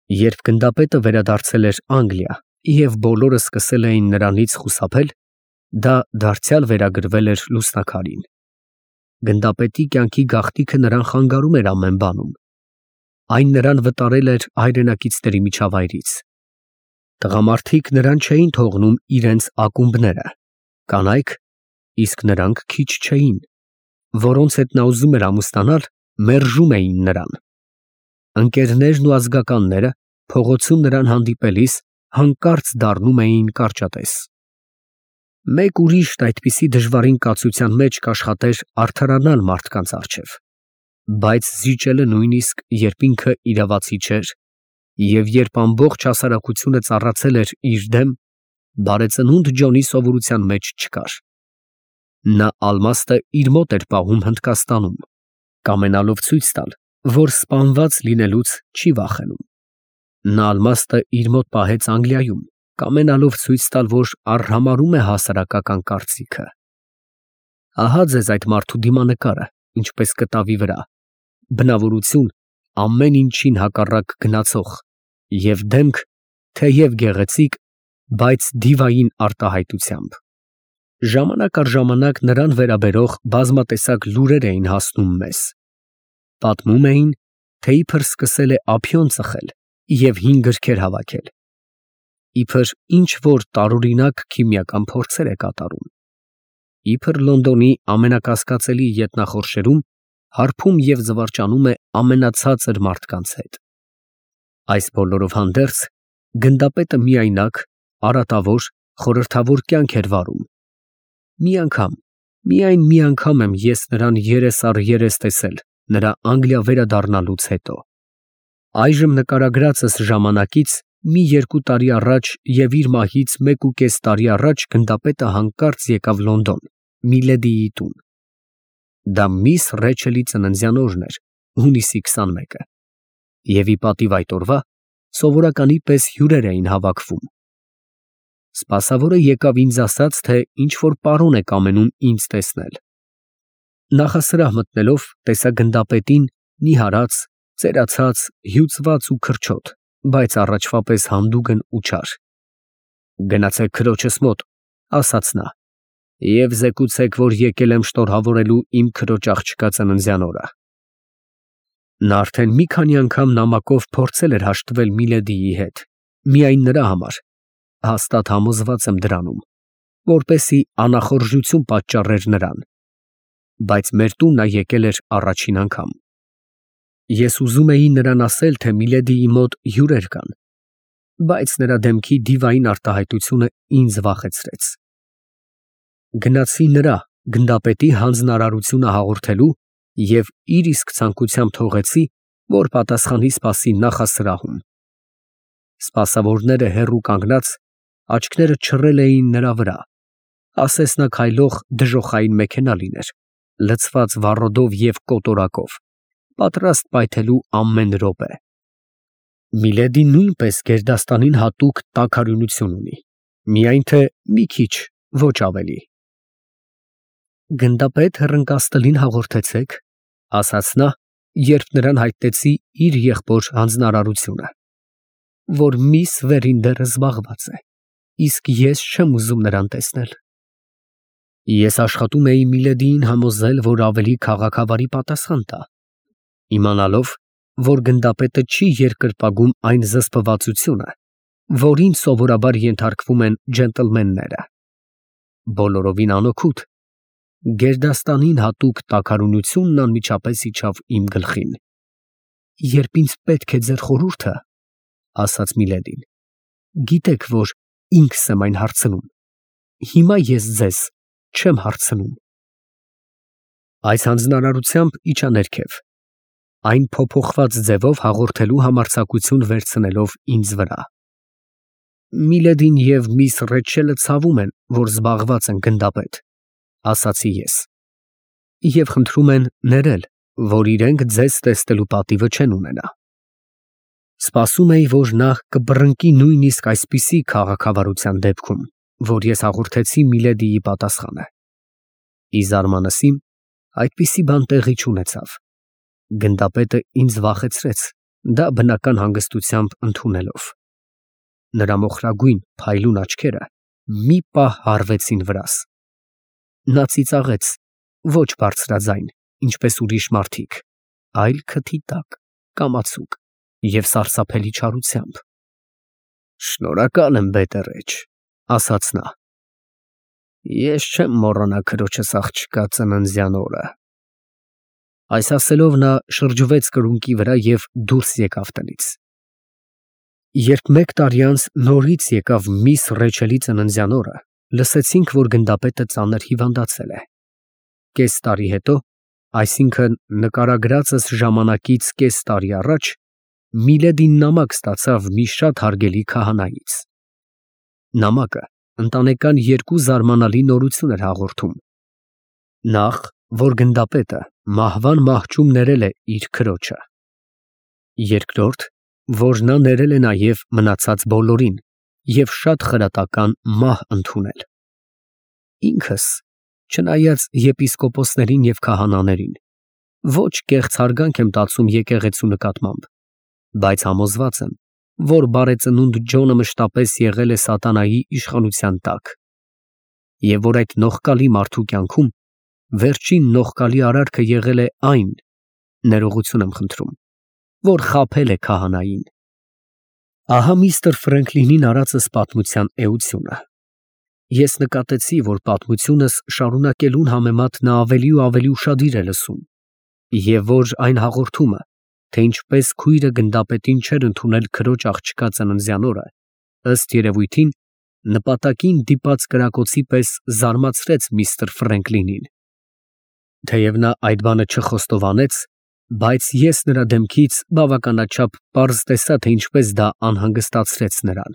Երբ գնդապետը վերադարձել էր Անգլիա և բոլորը սկսել էին նրանից խուսափել, դա դարձյալ վերագրվել էր լուսնակարին։ Գնդապետի կյանքի գաղտնիքը նրան խանգարում էր ամեն բանում։ Այն նրան վտարել էր հայրենակիցների միջավայրից։ Տղամարդիկ նրան չէին թողնում իրենց ակումբները, կանայք, իսկ նրանք քիչ չէին, որոնց հետ նա ուզում էր ամուսնանալ, մերժում էին նրան։ Ընկերներն ու ազգականները փողոցում նրան հանդիպելիս հանկարծ դառնում էին կարճատես։ Մեկ ուրիշն այդպիսի դժվարին կացության մեջ կաշխատեր արդարանալ մարդկանց առջև, բայց զիջելը նույնիսկ երբ ինքը իրավացի չէր, և երբ ամբողջ հասարակությունը ծառացել էր իր դեմ, բարեծնունդ Ջոնի սովորության մեջ չկար։ Նա ալմաստը իր մոտ էր պահում Հնդկաստանում, կամենալով ցույց տալ, որ սպանված լինելուց չի վախենում։ Նա ալմաստը իր մոտ պահեց Անգլիայում, կամենալով ցույց տալ, որ արհամարհում է հասարակական կարծիքը։ Ահա ձեզ այդ մարդու դիմանկարը, ինչպես կտավի վրա, բնավորություն, ամեն ինչին հակառակ գնացող, և դեմք, թեև գեղեցիկ, բայց դիվային արտահայտությամբ։ Ժամանակ առ ժամանակ նրան վերաբերող բազմատեսակ լուրեր էին հասնում մեզ։ Պատմում էին, թե իբր սկսել է ափիոն ծխել և 5 գրքեր հավաքել, իբր ինչ-որ տարօրինակ քիմիական փորձեր է կատարում, իբր Լոնդոնի ամենակասկածելի ետնախորշերում հարբում և զվարճանում է ամենացածր մարդկանց հետ։ Այս բոլորով հանդերձ, գնդապետը միայնակ, արատավոր, խորհրդավոր կյանք էր վարում։ Միայն մի անգամ եմ ես նրան երես առ երես տեսել նրա Անգլիա վերադառնալուց հետո։ Այժմ նկարագրածս ժամանակից մի 2 տարի առաջ և իր մահից 1.5 տարի առաջ գնդապետը հանկարծ եկավ Լոնդոն, Միլեդիի տուն։ Դա միս Ռեչելի ծննդյան օրն էր, հունիսի 21-ը, և ի պատիվ այդ օրվա սովորականի պես հյուրեր էին հավաքվում։ Սպասավորը եկավ ինձ ասաց, թե ինչ֊որ պարոն է կամենում ինձ տեսնել։ Նախասրահ մտնելով տեսա գնդապետին նիհարած, ծերացած, հյուծված ու քրչոտ, բայց առաջվա պես հանդուգն ու չար։ «Գնացեք քրոջս մոտ», ասաց նա, «և զեկուցեք, որ եկել եմ շնորհավորելու իմ քրոջ աղջկա ծննդյան օրը»։ Նա արդեն մի քանի անգամ նամակով փորձել էր հաշտվել Միլեդիի հետ, միայն նրա համար, հաստատ համոզված եմ դրանում, որպեսզի անախորժություն պատճառեր նրան, բայց մեր տուն նա եկել էր առաջին անգամ։ Ես ուզում էի նրան ասել, թե Միլեդիի մոտ հյուրեր կան, բայց նրա դեմքի դիվային արտահայտությունը ինձ վախեցրեց։ Գնացի նրա՝ գնդապետի հանձնարարությունը հաղորդելու և իր իսկ ցանկությամբ թողեցի, որ պատասխանի սպասի նախասրահում։ Սպասավորները հեռու կանգնած, աչքները չռել էին նրա վրա, ասես նա քայլող դժոխային մեքենա լիներ, լցված վառոդով և կոտորակով, պատրաստ պայթելու ամեն րոպե։ Միլեդին նույնպես գերդաստանին հատուկ տաքարյունություն ունի, միայն թե մի քիչ, ոչ ավելի։ «Գնդապետ Հռնկաստլին հաղորդեցեք», ասաց նա, երբ նրան հայտնեցի իր եղբոր հանձնարարությունը, «որ միս Վերինդերը զբաղված է, իսկ ես չեմ ուզում նրան տեսնել»։ Ես աշխատում էի Միլեդիին համոզել, որ ավելի քաղաքավարի պատասխան տա, իմանալով, որ գնդապետը չի երկրպագում այն զսպվածությունը, որին սովորաբար ենթարկվում են ջենտլմենները։ Բոլորովին անօգուտ, գերդաստանին հատուկ տաքարյունությունն անմիջապես իջավ իմ գլխին։ «Երբ ինձ պետք է ձեր խորհուրդը, ֊ ասաց Միլեդին, ֊ գիտեք, որ ինքս եմ այն հարցնում, հիմա ես ձեզ չեմ հարցնում»։ Այս հանձնարարությամբ իջա ներքև, այն փոփոխված ձևով հաղորդելու համարձակություն վերցնելով ինձ վրա։ «Միլեդին և միս Ռեչելը ցավում են, որ զբաղված են, գնդապետ», ասացի ես, «և խնդրում են ներել, որ իրենք ձեզ տեսնելու պատիվը չեն ունենա»։ Սպասում էի, որ նա կբռնկի նույնիսկ այսպիսի քաղաքավարության դեպքում, որ ես հաղորդեցի Միլեդիի պատասխանը։ Ի զարմանս իմ, այդպիսի բան տեղի չունեցավ։ Գնդապետը ինձ վախեցրեց, դա բնական հանգստությամբ ընդունելով։ Նրա մոխրագույն փայլուն աչքերը մի պահ հառվեցին վրաս։ Նա ծիծաղեց, ոչ բարձրաձայն, ինչպես ուրիշ մարդիկ, այլ քթի տակ, կամացուկ և սարսափելի չարությամբ։ Շնորհակալ եմ, բետերեչ, ասաց նա։ Ես չեմ մոռանա քրոջս աղջկա ծննդյան օրը։ Այս ասելով նա շրջվեց կրունկի վրա և դուրս եկավ տնից։ Երբ մեկ տարի անց նորից եկավ միս Ռեչելի ծննդյան օրը, լսեցինք, որ գնդապետը ծանր հիվանդացել է։ Կես տարի հետո, այսինքն նկարագրածս ժամանակից կես տարի առաջ, Միլեդին նամակ ստացավ մի շատ հարգելի քահանայից։ Նամակը ընտանեկան երկու զարմանալի նորություն էր հաղորդում։ Նախ, որ գնդապետը մահվան մահճում ներել է իր քրոջը։ Երկրորդ, որ նա ներել է նաև մնացած բոլորին և շատ խրատական մահ ընդունել։ Ինքս, չնայած եպիսկոպոսներին և քահանաներին, ոչ կեղծ հարգանք եմ տածում եկեղեցու նկատմամբ, բայց համոզված եմ, որ բարեծնունդ Ջոնը մշտապես եղել է սատանայի իշխանության տակ, և որ այդ նողկալի մարդու կյանքում վերջին նողկալի արարքը եղել է այն, ներողություն եմ խնդրում, որ խաբել է քահանային։ Ահա միստր Ֆրենքլինին արածս պատմության էությունը։ Ես նկատեցի, որ պատմությունս շարունակելուն համեմատ նա ավելի ու ավելի ուշադիր է լսում, և որ այն հաղորդումը, թե ինչպես քույրը գնդապետին չէր ընդունել քրոջ աղջկա ծննդյան օրը, ըստ երևույթին, նպատակին դիպած կրակոցի պես զարմացրեց միստր Ֆրենքլինին։ Թեև նա այդ բանը չխոստովանեց, բայց ես նրա դեմքից բավականաչափ պարզ տեսա, թե ինչպես դա անհանգստացրեց նրան։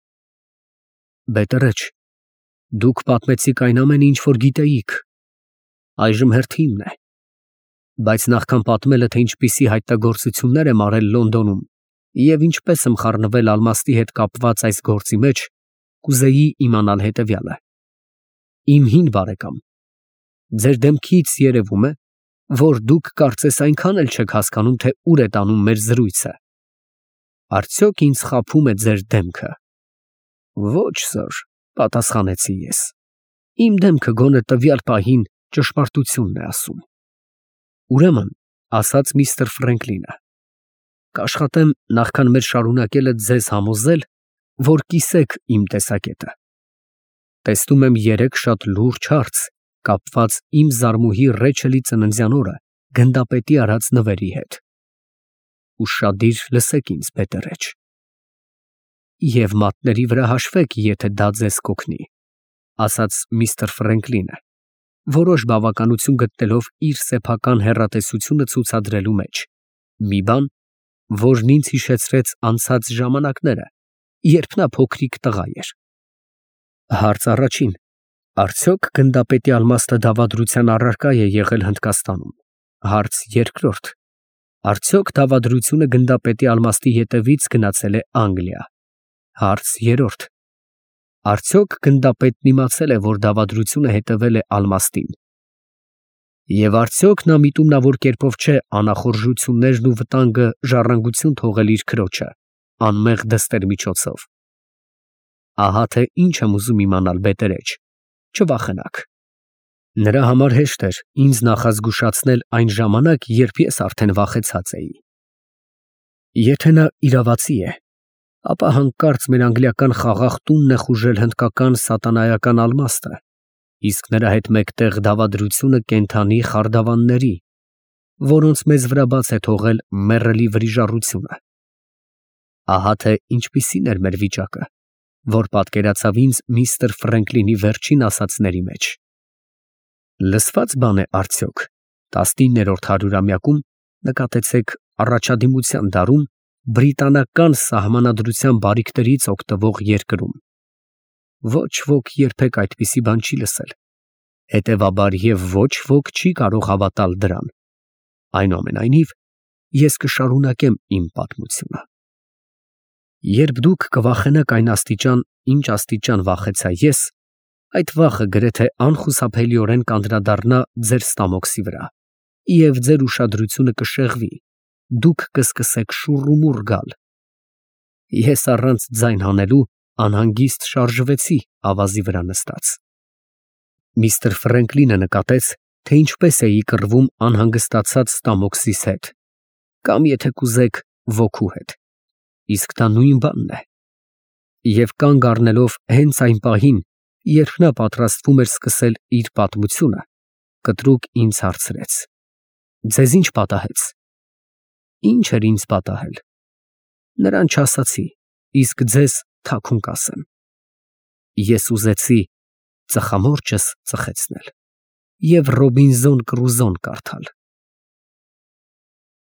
Բետերեչ, դուք պատմեցիք այն ամենը, ինչ որ գիտեիք։ Այժմ հերթ իմն է։ Բայց նախքան պատմելը, թե ինչպիսի հայտնագործություններ եմ արել Լոնդոնում և ինչպես եմ խառնվել ալմաստի հետ կապված այս գործի մեջ, կուզեի իմանալ հետևյալը. Իմ հին բարեկամ, ձեր դեմքից երևում է, որ դուք կարծես այնքան էլ չեք հասկանում, թե ուր է տանում մեր զրույցը։ Արդյոք ինձ խաբում է ձեր դեմքը։ Ոչ, սըր, պատասխանեցի ես։ Իմ դեմքը գոնե տվյալ պահին ճշմարտությունն է ասում։ Ուրեմն, ասաց միստր Ֆրենքլինը, կաշխատեմ նախքան մեր շարունակելը ձեզ համոզել, որ կիսեք իմ տեսակետը։ Տեսնում եմ երեք շատ լուրջ հարց, կապված իմ զարմուհի Ռեչելի ծննդյան օրը գնդապետի արած նվերի հետ։ Ուշադիր լսեք ինձ, բետերեչ։ Եվ մատների վրա հաշվեք, եթե դա ձեզ կօգնի, ասաց միստր Ֆրենքլինը, որոշ բավականություն գտնելով իր սեփական հեռատեսությունը ցուցադրելու մեջ, մի բան, որն ինձ հիշեցրեց անցած ժամանակները, երբ նա փոքրիկ տղա էր։ Հարց առաջին. Արդյոք գնդապետի ալմաստը դավադրության առարկա է եղել Հնդկաստանում։ Հարց երկրորդ. Արդյոք դավադրությունը գնդապետի ալմաստի հետևից գնացել է Անգլիա։ Հարց երրորդ. Արդյոք գնդապետն իմացել է, որ դավադրությունը հետևել է ալմաստին։ Եվ արդյոք նա միտումնավոր կերպով չէ անախորժություններն ու վտանգը ժառանգություն թողել իր քրոջը, անմեղ դստեր միջոցով։ Ահա թե ինչ եմ ուզում իմանալ, բետերեչ, չվախենաք։ Նրա համար հեշտ էր ինձ նախազգուշացնել այն ժամանակ, երբ ես արդեն վախեցած էի։ Եթե նա իրավացի է, ապա հանկարծ մեր անգլիական խաղաղ տունն է խուժել հնդկական սատանայական ալմաստը, իսկ նրա հետ մեկտեղ դավադրությունը կենդանի խարդավանների, որոնց մեզ վրա բաց է թողել մեռելի վրիժառությունը։ Ահա թե ինչպիսին էր մեր վիճակը, որ պատկերացավ ինձ միստր Ֆրենքլինի վերջին ասածների մեջ։ Լսված բան է արդյոք 19-րդ հարյուրամյակում, նկատեցեք, առաջադիմության դարում բրիտանական սահմանադրության բարիքներից օգտվող երկրում։ Ոչ ոք երբեք այդպիսի բան չի լսել, հետևաբար և ոչ ոք չի կարող հավատալ դրան։ Այնուամենայնիվ, ես կշարունակեմ իմ պատմությունը։ Երբ դուք կվախենաք այն աստիճան, ինչ աստիճան վախեցա ես, այդ վախը գրեթե անխուսափելիորեն կանդրադառնա ձեր ստամոքսի վրա, և ձեր ուշադրությունը կշեղվի, դուք կսկսեք շուռումուռ գալ։ Ես առանց ձայն հանելու անհանգիստ շարժվեցի ավազի վրա նստած։ Միստր Ֆրենկլինը նկատեց, թե ինչպես էի կռվում անհանգստացած Ստամոքսիս հետ, կամ եթե կուզեք ոգու հետ, իսկ դա նույն բանն է։ Եվ կանգ առնելով հենց այն պահին, երբ նա պատրաստվում էր սկսել իր պատմությունը, կտրուկ ինձ հարցրեց. «Ձեզ ինչ պատահեց»։ Ինչ էր ինձ պատահել։ Նրան չասացի, իսկ ձեզ թաքուն կասեմ։ Ես ուզեցի ծխամորճս ծխեցնել և Ռոբինզոն Կրուզոն կարդալ։